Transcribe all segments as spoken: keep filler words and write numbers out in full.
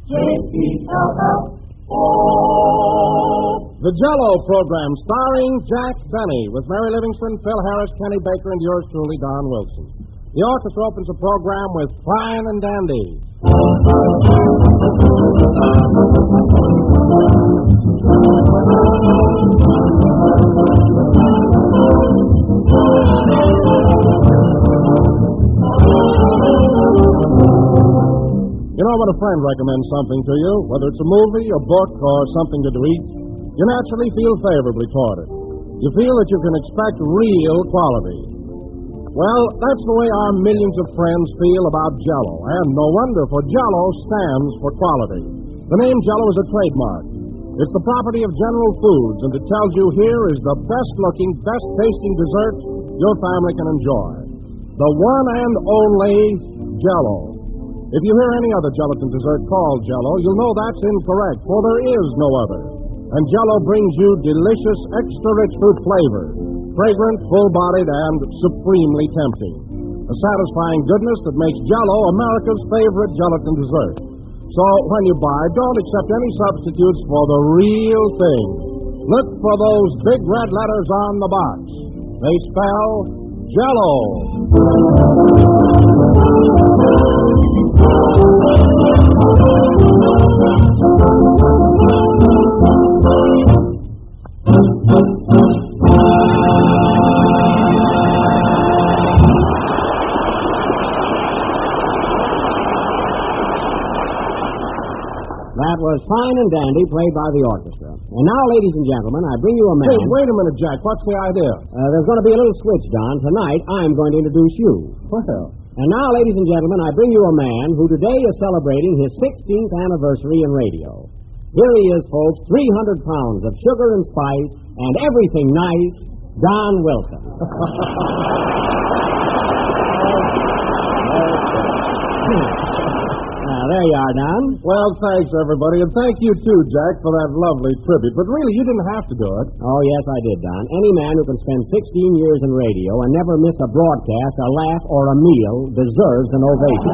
J E L L O. The Jell-O program starring Jack Benny with Mary Livingston, Phil Harris, Kenny Baker, and yours truly, Don Wilson. The orchestra opens the program with Fine and Dandy. You know, when a friend recommends something to you, whether it's a movie, a book, or something to eat, you naturally feel favorably toward it. You feel that you can expect real quality. Well, that's the way our millions of friends feel about Jell-O, and no wonder, for Jell-O stands for quality. The name Jell-O is a trademark. It's the property of General Foods, and it tells you here is the best-looking, best-tasting dessert your family can enjoy. The one and only Jell-O. If you hear any other gelatin dessert called Jell-O, you'll know that's incorrect, for there is no other. And Jell-O brings you delicious, extra-rich fruit flavor, fragrant, full-bodied, and supremely tempting. A satisfying goodness that makes Jell-O America's favorite gelatin dessert. So when you buy, don't accept any substitutes for the real thing. Look for those big red letters on the box. They spell Jell-O. That was Fine and Dandy, played by the orchestra. And now, ladies and gentlemen, I bring you a man... Hey, wait a minute, Jack. What's the idea? Uh, there's going to be a little switch, Don. Tonight, I'm going to introduce you. Well... And now, ladies and gentlemen, I bring you a man who today is celebrating his sixteenth anniversary in radio. Here he is, folks, three hundred pounds of sugar and spice and everything nice, Don Wilson. Now, there you are, Don. Well, thanks, everybody, and thank you, too, Jack, for that lovely tribute. But really, you didn't have to do it. Oh, yes, I did, Don. Any man who can spend sixteen years in radio and never miss a broadcast, a laugh, or a meal deserves an ovation.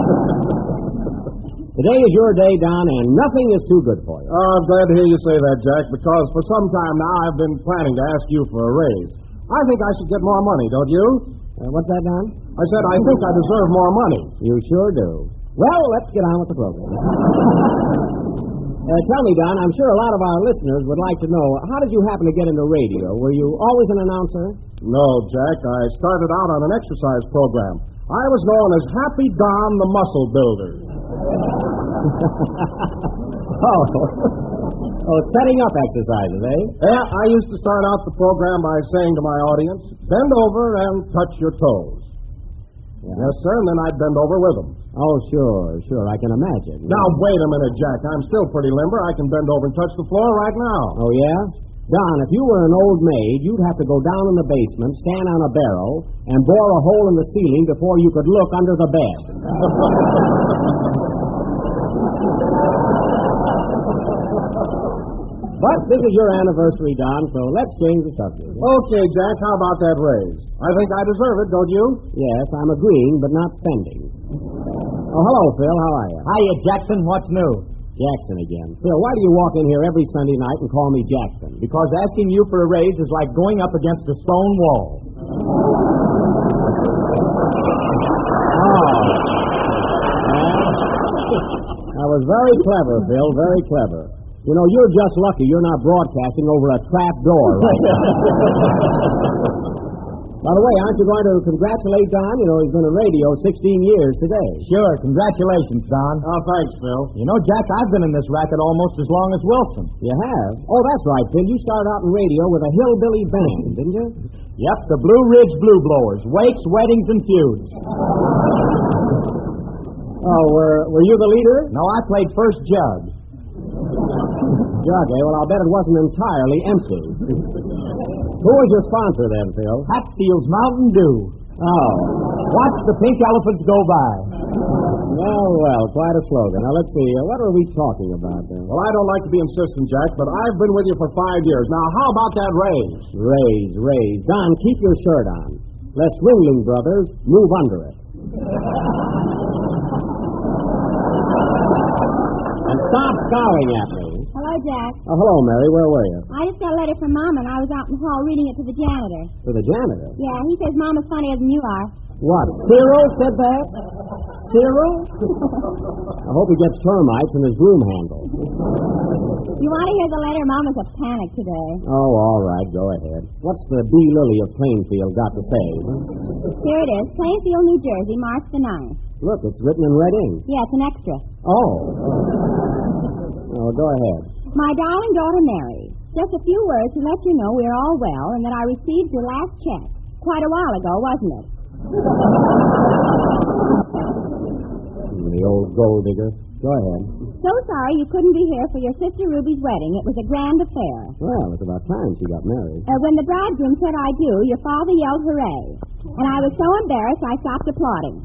Today is your day, Don, and nothing is too good for you. Oh, I'm glad to hear you say that, Jack, because for some time now I've been planning to ask you for a raise. I think I should get more money, don't you? Uh, what's that, Don? I said I think I deserve more money. You sure do. Well, let's get on with the program. uh, tell me, Don, I'm sure a lot of our listeners would like to know, how did you happen to get into radio? Were you always an announcer? No, Jack. I started out on an exercise program. I was known as Happy Don the Muscle Builder. oh. Oh, setting up exercises, eh? Yeah, I used to start out the program by saying to my audience, bend over and touch your toes. Yeah. Yes, sir, and then I'd bend over with them. Oh, sure, sure, I can imagine. Now, wait a minute, Jack. I'm still pretty limber. I can bend over and touch the floor right now. Oh, yeah? Don, if you were an old maid, you'd have to go down in the basement, stand on a barrel, and bore a hole in the ceiling before you could look under the bed. But this is your anniversary, Don, so let's change the subject. Okay, Jack, how about that raise? I think I deserve it, don't you? Yes, I'm agreeing, but not spending. Oh, hello, Phil. How are you? Hiya, Jackson. What's new? Jackson again. Phil, why do you walk in here every Sunday night and call me Jackson? Because asking you for a raise is like going up against a stone wall. Oh. That was very clever, Phil, very clever. You know, you're just lucky you're not broadcasting over a trap door right now. By the way, aren't you going to congratulate Don? You know, he's been in radio sixteen years today. Sure. Congratulations, Don. Oh, thanks, Phil. You know, Jack, I've been in this racket almost as long as Wilson. You have? Oh, that's right, Phil. You started out in radio with a hillbilly band, didn't you? Yep, the Blue Ridge Blue Blowers. Wakes, weddings, and feuds. Oh, were, were you the leader? No, I played first jug. Jug, eh? Well, I'll bet it wasn't entirely empty. Who was your sponsor then, Phil? Hatfield's Mountain Dew. Oh. Watch the pink elephants go by. Well, well, quite a slogan. Now, let's see. Uh, what are we talking about then? Well, I don't like to be insistent, Jack, but I've been with you for five years. Now, how about that raise? Raise, raise. Don, keep your shirt on. Lest Ringling Brothers move under it. scowling at me. Hello, Jack. Oh, hello, Mary. Where were you? I just got a letter from Mom, and I was out in the hall reading it to the janitor. To the janitor? Yeah, he says Mama's funnier than you are. What, Cyril said that? Cyril? I hope he gets termites in his broom handle. You want to hear the letter? Mama's a panic today. Oh, all right. Go ahead. What's the B. Lilly of Plainfield got to say? Here it is. Plainfield, New Jersey, March the ninth. Look, it's written in red ink. Yeah, it's an extra. Oh. Oh, go ahead. My darling daughter, Mary, just a few words to let you know we're all well and that I received your last check. Quite a while ago, wasn't it? The old gold digger. Go ahead. So sorry you couldn't be here for your sister Ruby's wedding. It was a grand affair. Well, it's about time she got married. Uh, when the bridegroom said I do, your father yelled hooray. And I was so embarrassed I stopped applauding.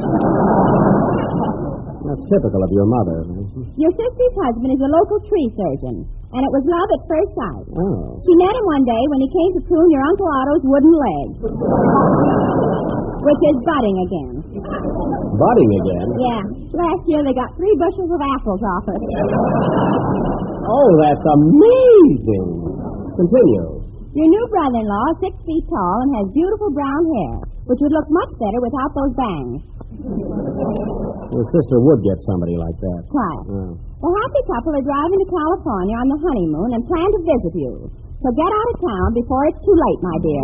That's typical of your mother. Your sister's husband is a local tree surgeon, and it was love at first sight. Oh. She met him one day when he came to prune your Uncle Otto's wooden leg, which is budding again. Budding again? Yeah. Last year they got three bushels of apples off it. Oh, that's amazing. Continue. Your new brother-in-law is six feet tall and has beautiful brown hair, which would look much better without those bangs. Your sister would get somebody like that. Quite. Oh. The happy couple are driving to California on the honeymoon and plan to visit you. So get out of town before it's too late, my dear.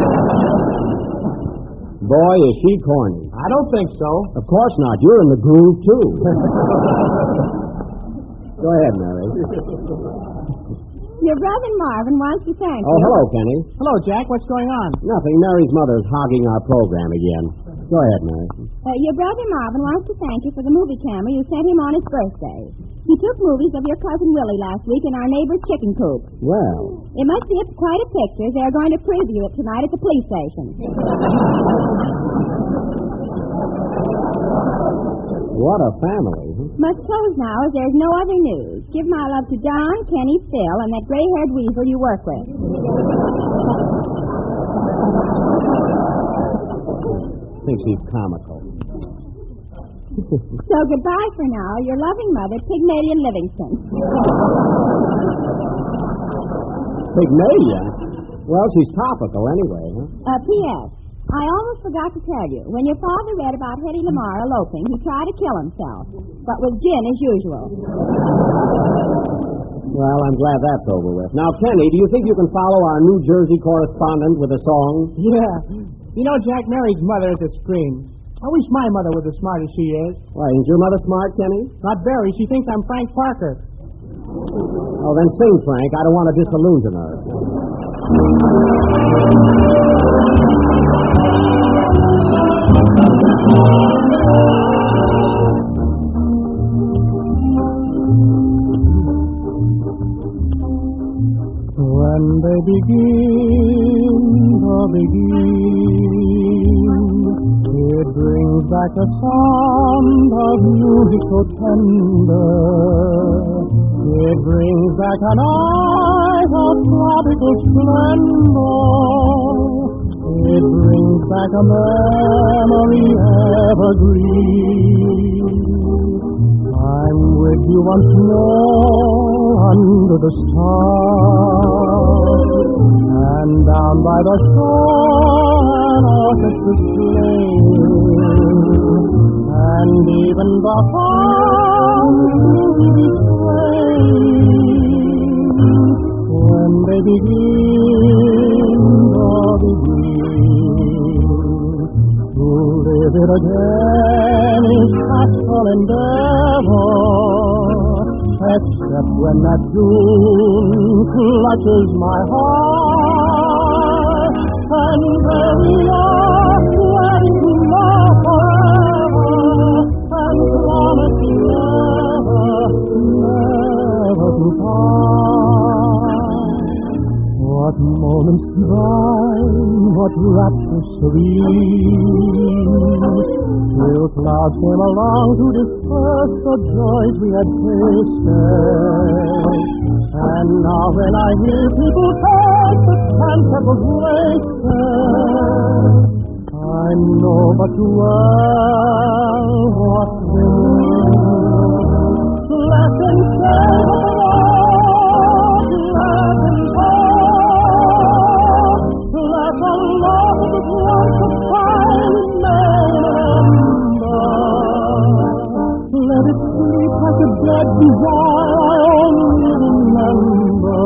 Boy, is she corny. I don't think so. Of course not. You're in the groove, too. Go ahead, Mary. Your brother Marvin wants to thank Oh, you. hello, Kenny. Hello, Jack. What's going on? Nothing. Mary's mother's hogging our program again. Go ahead, Mary. Uh, your brother Marvin wants to thank you for the movie camera you sent him on his birthday. He took movies of your cousin Willie last week in our neighbor's chicken coop. Well, It must be quite a picture. They're going to preview it tonight at the police station. what a family. Must close now as there's no other news. Give my love to Don, Kenny, Phil, and that gray-haired weasel you work with. I think she's comical. So goodbye for now. Your loving mother, Pygmalion Livingston. Pygmalion? Well, she's topical anyway, huh? Uh, P S. I almost forgot to tell you. When your father read about Hetty Lamar eloping, he tried to kill himself, but with gin as usual. Well, I'm glad that's over with. Now, Kenny, do you think you can follow our New Jersey correspondent with a song? Yeah. You know, Jack, Mary's mother is a scream. I wish my mother was as smart as she is. Why, ain't your mother smart, Kenny? Not very. She thinks I'm Frank Parker. Oh, then sing, Frank. I don't want to disillusion her. When they begin, the begin, it brings back a sound of music so tender. It brings back a night of tropical splendor. It brings back a memory evergreen. I'm with you once more under the stars, and down by the shore an orchestra's playing, and even the fountains swaying. When they begin, the begin, to live it again is natural endeavor, except when that June clutches my heart, and there we are, wedding to love forever, and promising never, never to part. What moments divine, what rapture serene, till clouds came along to disperse the joys we had tasted. And now when I hear people talk, the chance that was wasted, I know but too well what they mean. Less than that desire I only remember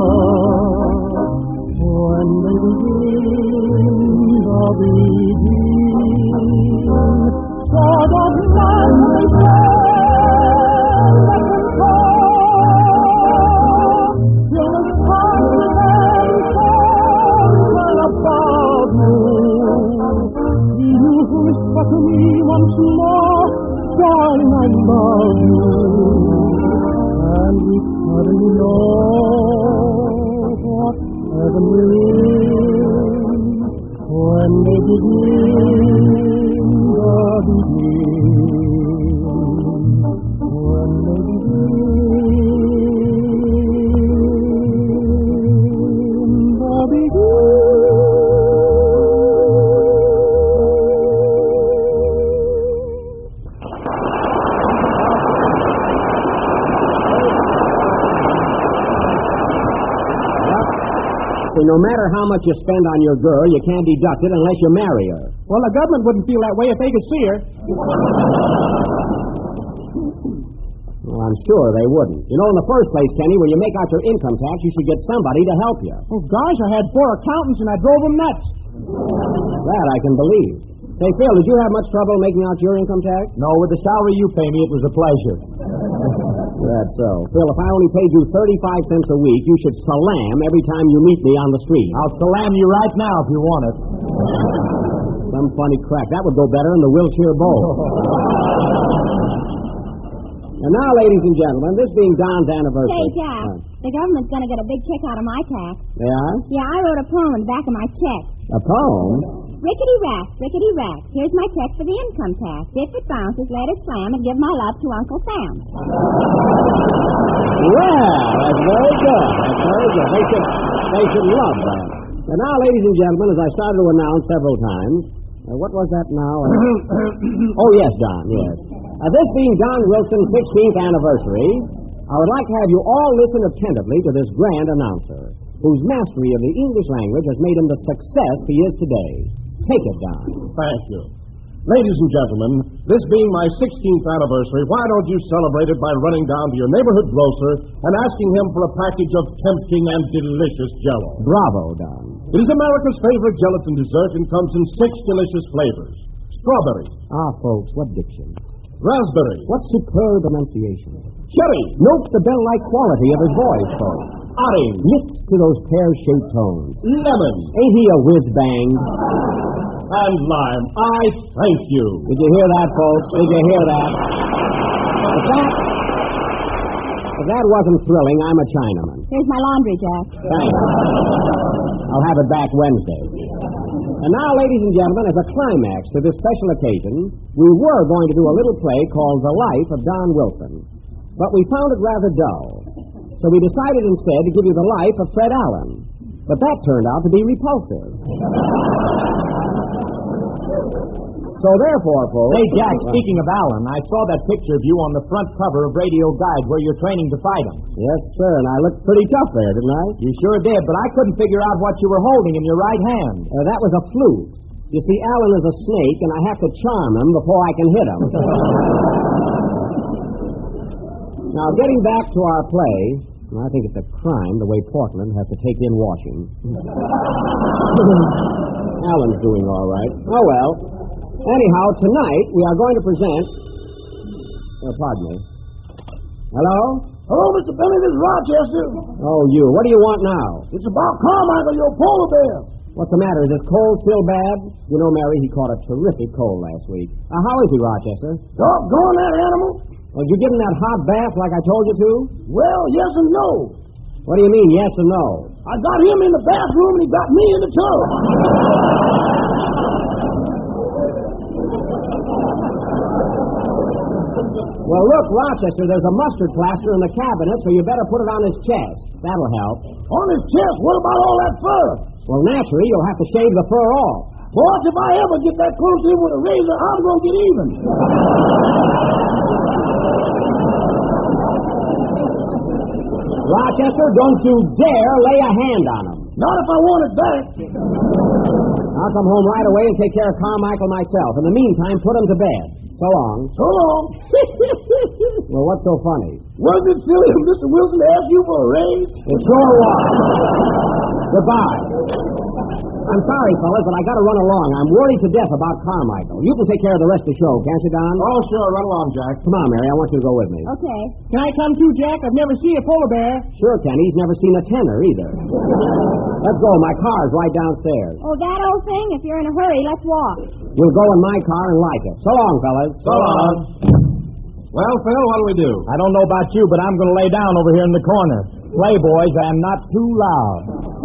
when they begin the begin. Sort of like they say, let them go. Till the sun and fall above you. You whisper to me once more, darling, I love you. And we suddenly know what heaven is when they begin the begin. When they begin the begin. No matter how much you spend on your girl, you can't deduct it unless you marry her. Well, the government wouldn't feel that way if they could see her. Well, I'm sure they wouldn't. You know, in the first place, Kenny, when you make out your income tax, you should get somebody to help you. Oh, gosh, I had four accountants and I drove them nuts. That I can believe. Say, Phil, did you have much trouble making out your income tax? No, with the salary you pay me, it was a pleasure. That's so. Phil, if I only paid you thirty-five cents a week, you should salam every time you meet me on the street. I'll salam you right now if you want it. Some funny crack. That would go better in the Wilshire Bowl. And now, ladies and gentlemen, this being Don's anniversary... Say, Jack, Uh, the government's going to get a big kick out of my tax. they are? Yeah, I wrote a poem in the back of my check. A poem? Rickety-rack, rickety-rack. Here's my check for the income tax. If it bounces, let it slam and give my love to Uncle Sam. Well, that's very good. That's very good. They should, they should love that. And now, ladies and gentlemen, as I started to announce several times, uh, what was that now? Uh, oh, yes, Don, yes. Uh, this being Don Wilson's sixteenth anniversary, I would like to have you all listen attentively to this grand announcer, whose mastery of the English language has made him the success he is today. Take it, Don. Thank you. Ladies and gentlemen, this being my sixteenth anniversary, why don't you celebrate it by running down to your neighborhood grocer and asking him for a package of tempting and delicious Jell-O. Bravo, Don. It is America's favorite gelatin dessert and comes in six delicious flavors. Strawberry, Ah, folks, what diction. raspberry, What superb enunciation. cherry, Note the bell-like quality of his voice, folks. orange, Listen to those pear-shaped tones. lemon, Ain't he a whiz-bang? and lime. I thank you. Did you hear that, folks? Did you hear that? If that, if that wasn't thrilling, I'm a Chinaman. Here's my laundry, Jack. Thanks. I'll have it back Wednesday. And now, ladies and gentlemen, as a climax to this special occasion, we were going to do a little play called The Life of Don Wilson. But we found it rather dull. So we decided instead to give you the life of Fred Allen. But that turned out to be repulsive. So therefore, folks... Hey, Jack, speaking of Alan, I saw that picture of you on the front cover of Radio Guide where you're training to fight him. Yes, sir, and I looked pretty tough there, didn't I? You sure did, but I couldn't figure out what you were holding in your right hand. Uh, that was a flute. You see, Alan is a snake, and I have to charm him before I can hit him. Now, getting back to our play, I think it's a crime the way Portland has to take in washing. Alan's doing all right. Oh, well. Anyhow, tonight we are going to present... Oh, pardon me. Hello? Hello, Mister Benny, this is Rochester. Oh, you. What do you want now? It's about Carmichael, your polar bear. What's the matter? Is his cold still bad? You know, Mary, he caught a terrific cold last week. Uh, how is he, Rochester? Doggone that animal. Well, did you give him that hot bath like I told you to? Well, yes and no. What do you mean, yes and no? I got him in the bathroom and he got me in the tub. Well, look, Rochester, there's a mustard plaster in the cabinet, so you better put it on his chest. That'll help. On his chest, what about all that fur? Well, naturally, you'll have to shave the fur off. Boss, if I ever get that close to him with a razor, I'm going to get even. Rochester, don't you dare lay a hand on him. Not if I want it back. I'll come home right away and take care of Carmichael myself. In the meantime, put him to bed. So long. So long. Well, what's so funny? Wasn't it silly of Mister Wilson to ask you for a raise? It sure was. Goodbye. I'm sorry, fellas, but I got to run along. I'm worried to death about Carmichael. You can take care of the rest of the show, can't you, Don? Oh, sure. Run along, Jack. Come on, Mary. I want you to go with me. Okay. Can I come too, Jack? I've never seen a polar bear. Sure, Ken. He's never seen a tenor either. Let's go. My car's right downstairs. Oh, that old thing? If you're in a hurry, let's walk. We'll go in my car and like it. So long, fellas. So long. Well, Phil, what'll we do? I don't know about you, but I'm going to lay down over here in the corner. Play, boys, I'm not too loud.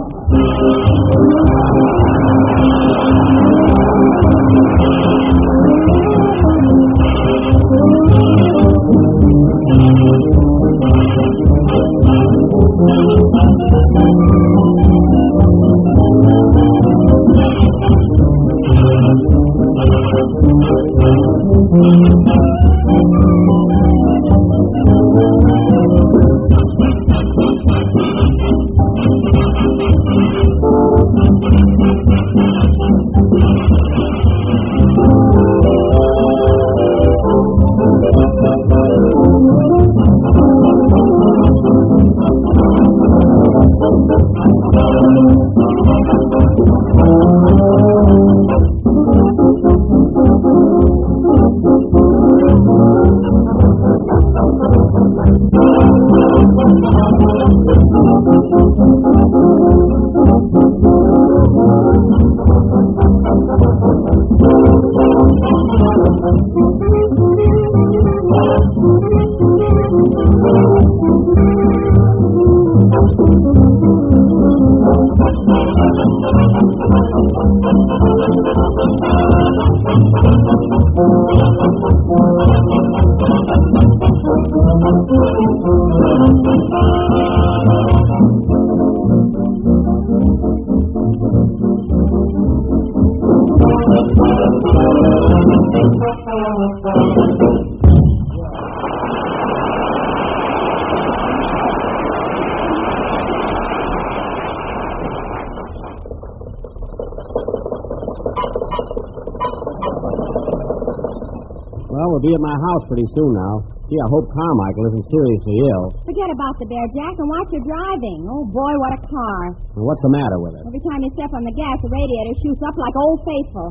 Well, we'll be at my house pretty soon now. Gee, I hope Carmichael isn't seriously ill. Forget about the bear, Jack, and watch your driving. Oh, boy, what a car. Well, what's the matter with it? Every time you step on the gas, the radiator shoots up like Old Faithful.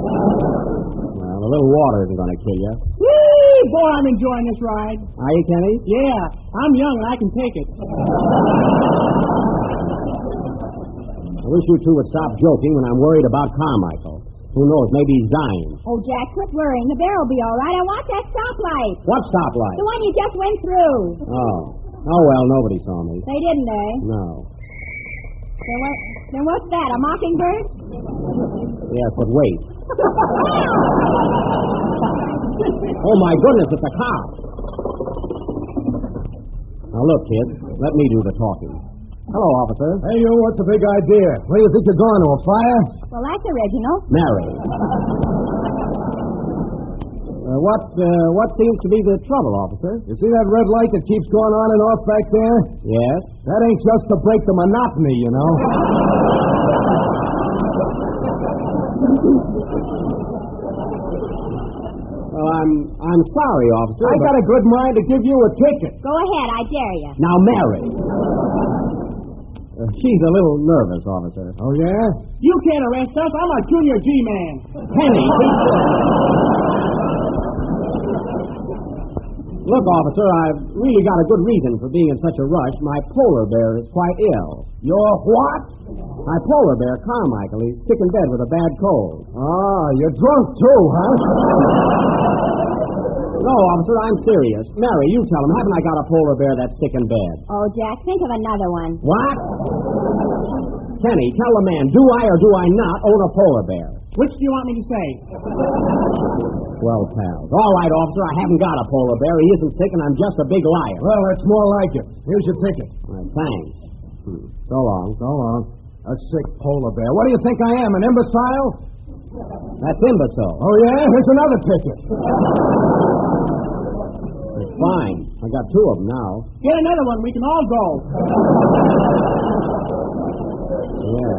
Well, a little water isn't going to kill you. Whee! Boy, I'm enjoying this ride. Are you, Kenny? Yeah, I'm young and I can take it. I wish you two would stop joking when I'm worried about Carmichael. Who knows, maybe he's dying. Oh, Jack, quit worrying. The bear will be all right. I want that stoplight. What stoplight? The one you just went through. Oh. Oh, well, nobody saw me. They didn't, eh? No. Then, what, then what's that, a mockingbird? Yes, but wait. Oh, my goodness, it's a cow. Now, look, kids, let me do the talking. Hello, officer. Hey, you, what's the big idea? Where do you think you're going, to a fire? Well, that's original. Mary. Uh, what, uh, what seems to be the trouble, officer? You see that red light that keeps going on and off back there? Yes? That ain't just to break the monotony, you know. Well, I'm I'm sorry, officer. I but... got a good mind to give you a ticket. Go ahead, I dare you. Now, Mary. Uh, she's a little nervous, officer. Oh, yeah? You can't arrest us. I'm a junior G-man. Penny. Look, officer, I've really got a good reason for being in such a rush. My polar bear is quite ill. Your what? My polar bear, Carmichael, he's sick in bed with a bad cold. Ah, you're drunk, too, huh? No, officer, I'm serious. Mary, you tell him, haven't I got a polar bear that's sick in bed? Oh, Jack, think of another one. What? Kenny, tell the man, do I or do I not own a polar bear? Which do you want me to say? Well, pals. All right, officer, I haven't got a polar bear. He isn't sick, and I'm just a big liar. Well, that's more like it. Here's your ticket. All right, thanks. Hmm. So long. So long. A sick polar bear. What do you think I am, an imbecile? That's imbecile. Oh, yeah? Here's another ticket. It's fine. I got two of them now. Get another one. We can all go. Yeah.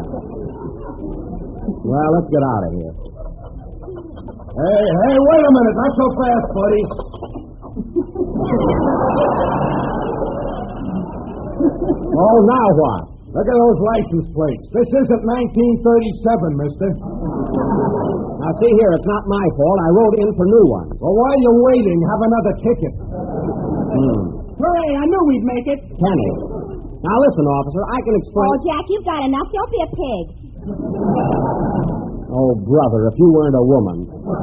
Well, let's get out of here. Hey, hey, wait a minute. Not so fast, buddy. Oh, now what? Look at those license plates. This isn't nineteen thirty-seven, mister. Now, see here, it's not my fault. I wrote in for new ones. Well, while you're waiting, have another ticket. Hmm. Hooray, I knew we'd make it. Kenny. Now, listen, officer, I can explain... Oh, Jack, you've got enough. Don't be a pig. Oh, brother, if you weren't a woman.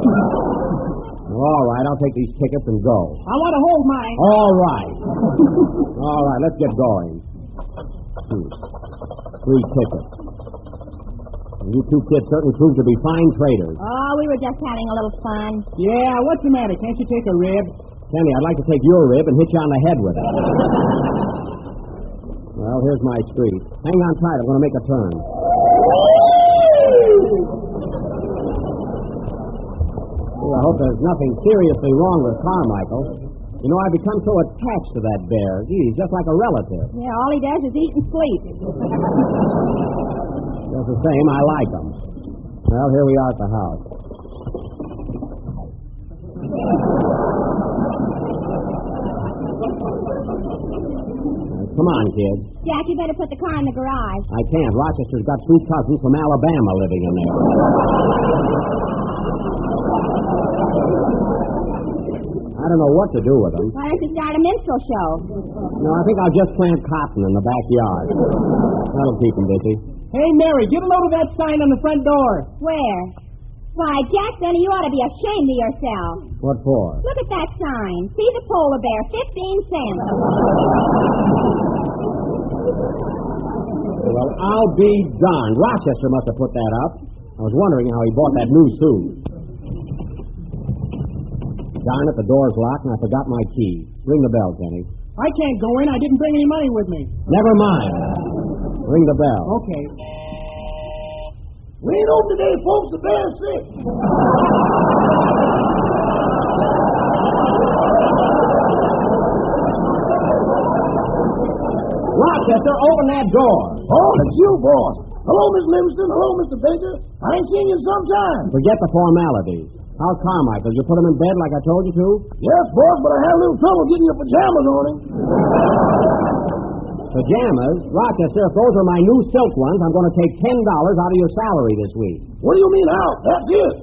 All right, I'll take these tickets and go. I want to hold mine. All right. All right, let's get going. Hmm. Three tickets. You two kids certainly proved to be fine traders. Oh, we were just having a little fun. Yeah, what's the matter? Can't you take a rib? Kenny, I'd like to take your rib and hit you on the head with it. Well, here's my street. Hang on tight. I'm going to make a turn. Oh, I hope there's nothing seriously wrong with Carmichael. You know, I've become so attached to that bear. Gee, he's just like a relative. Yeah, all he does is eat and sleep. Just the same, I like him. Well, here we are at the house. Now, come on, kid. Jack, you better put the car in the garage. I can't. Rochester's got two cousins from Alabama living in there. I don't know what to do with them. Why don't you start a minstrel show? No, I think I'll just plant cotton in the backyard. That'll keep them busy. Hey, Mary, get a load of that sign on the front door. Where? Why, Jackson, you ought to be ashamed of yourself. What for? Look at that sign. See the polar bear, fifteen cents. Well, I'll be darned. Rochester must have put that up. I was wondering how he bought that new suit. Darn it, the door's locked and I forgot my key. Ring the bell, Kenny. I can't go in. I didn't bring any money with me. Never mind. Ring the bell. Okay. We ain't open today, folks. The bear's sick. Rochester, open that door. Oh, it's you, boss. Hello, Miss Livingston. Hello, Mister Baker. I ain't seen you in some time. Forget the formalities. How's Carmichael? You put him in bed like I told you to? Yes, boss, but I had a little trouble getting your pajamas on him. Pajamas? Rochester, if those are my new silk ones, I'm going to take ten dollars out of your salary this week. What do you mean out? That's it.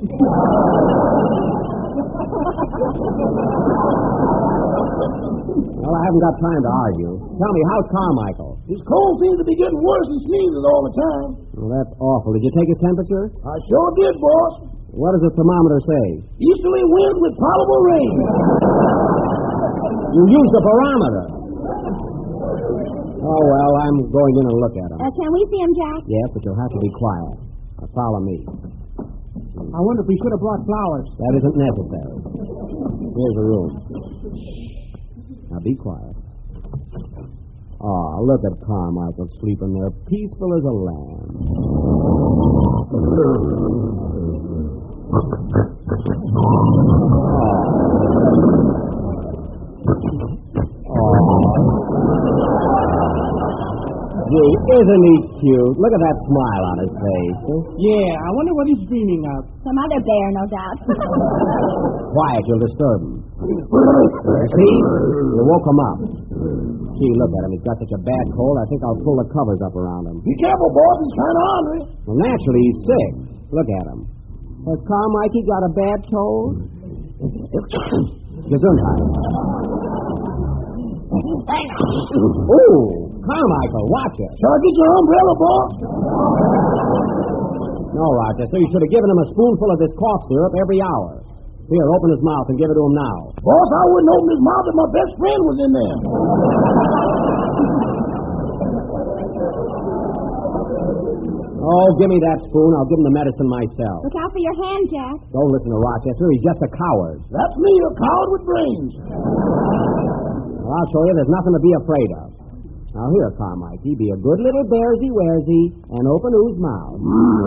Well, I haven't got time to argue. Tell me, how's Carmichael? His cold seems to be getting worse. He sneezes all the time. Well, that's awful. Did you take his temperature? I sure did, boss. What does the thermometer say? Easterly wind with probable rain. You used the barometer. Oh, well, I'm going in and look at him. Uh, can we see him, Jack? Yes, but you'll have to be quiet. Now, follow me. I wonder if we should have brought flowers. That isn't necessary. Here's the room. Now, be quiet. Oh, look at Carmichael sleeping there, peaceful as a lamb. Gee, isn't he cute? Look at that smile on his face. Yeah, I wonder what he's dreaming of. Some other bear, no doubt. Quiet, you'll disturb him. See? You woke him up. Gee, look at him. He's got such a bad cold, I think I'll pull the covers up around him. Be careful, boss. He's kind of ornery. Well, naturally, he's sick. Look at him. Has Carmichael got a bad cold? Gesundheit. Ooh, Carmichael, watch it. Shall I get your umbrella, boss? No, Rochester, you should have given him a spoonful of this cough syrup every hour. Here, open his mouth and give it to him now. Boss, I wouldn't open his mouth if my best friend was in there. Oh, give me that spoon. I'll give him the medicine myself. Look out for your hand, Jack. Don't listen to Rochester. He's just a coward. That's me, a coward with brains. Well, I'll show you there's nothing to be afraid of. Now, here, Carmichael, be a good little bearsy-wearsy and open whose mouth.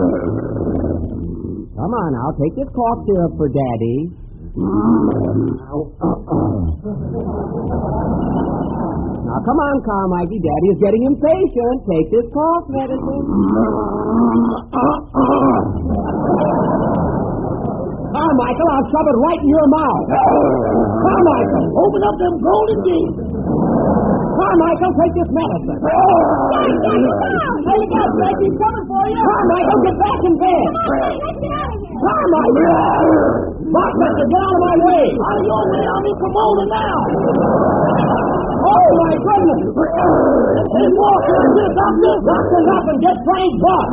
Come on now, take this cough syrup for Daddy. Now, come on, Carmichael. Daddy is getting impatient. Take this cough medicine. Carmichael, I'll shove it right in your mouth. Carmichael, Open up them golden gates. Carmichael, take this medicine. Jack, Jack, come Hey, you got Jack, he's coming for you. Carmichael, get back in bed. on, let's get out of here. Carmichael! Buckminster, get out of my way. Out of your way, I'll be promoted now. Oh, my goodness. Hey, Walker, here, doctor. Doctor's up and get Frank Buck.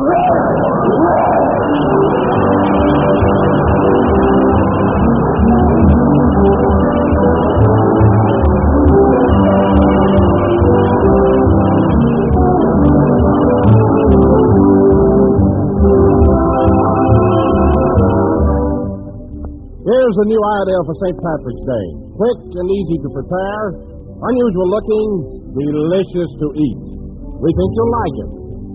Here's a new idea for Saint Patrick's Day. Quick and easy to prepare, unusual looking, delicious to eat. We think you'll like it.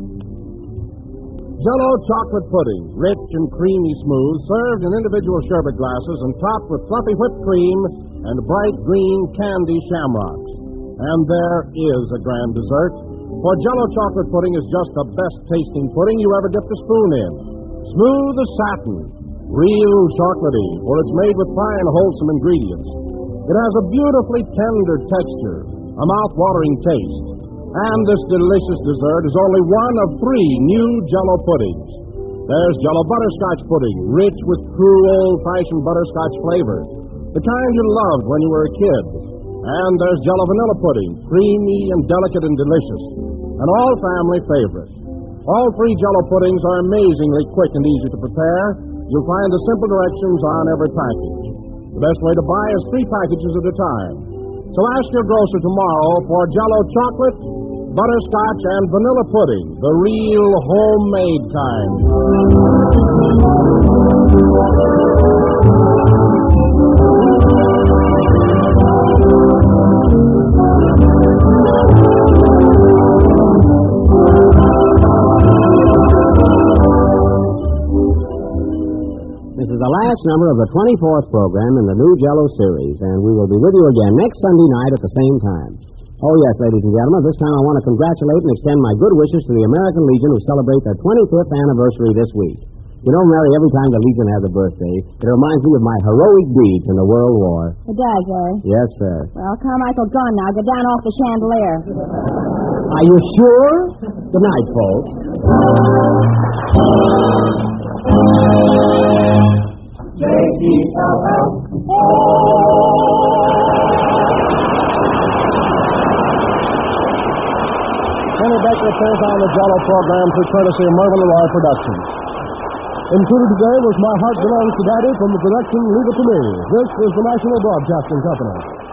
Jell-O chocolate pudding, rich and creamy smooth, served in individual sherbet glasses and topped with fluffy whipped cream and bright green candy shamrocks. And there is a grand dessert, for Jell-O chocolate pudding is just the best tasting pudding you ever dipped a spoon in. Smooth as satin, real chocolatey, for it's made with fine, wholesome ingredients. It has a beautifully tender texture, a mouth-watering taste. And this delicious dessert is only one of three new Jell-O puddings. There's Jell-O butterscotch pudding, rich with true old-fashioned butterscotch flavor, the kind you loved when you were a kid. And there's Jell-O vanilla pudding, creamy and delicate and delicious, an all-family favorite. All three Jell-O puddings are amazingly quick and easy to prepare. You'll find the simple directions on every package. The best way to buy is three packages at a time. So ask your grocer tomorrow for Jell-O chocolate, butterscotch, and vanilla pudding, the real homemade kind. This is the last number of the twenty-fourth program in the new Jell-O series, and we will be with you again next Sunday night at the same time. Oh, yes, ladies and gentlemen, this time I want to congratulate and extend my good wishes to the American Legion who celebrate their twenty-fifth anniversary this week. You know, Mary, every time the Legion has a birthday, it reminds me of my heroic deeds in the World War. It does, Larry. Yes, sir. Well, Carmichael's gone now. Get down off the chandelier. Are you sure? Good night, folks. Kenny Baker appears on the Jell-O program through courtesy of Mervyn LeRoy Productions. Included today was My Heart Belongs to Daddy from the production Leave It to Me. This is the National Broadcasting Company.